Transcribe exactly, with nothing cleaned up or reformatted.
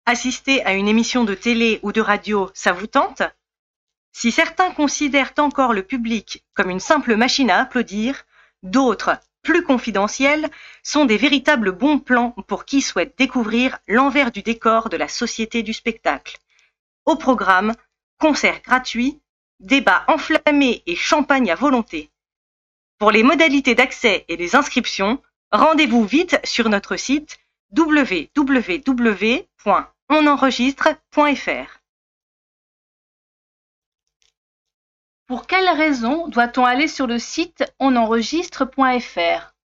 Assister à une émission de télé ou de radio, ça vous tente? Si certains considèrent encore le public comme une simple machine à applaudir, d'autres, plus confidentiels, sont des véritables bons plans pour qui souhaite découvrir l'envers du décor de la société du spectacle. Au programme, concerts gratuits, débats enflammés et champagne à volonté. Pour les modalités d'accès et les inscriptions, rendez-vous vite sur notre site w w w point on enregistre point f r. Pour quelles raisons doit-on aller sur le site on enregistre point f r?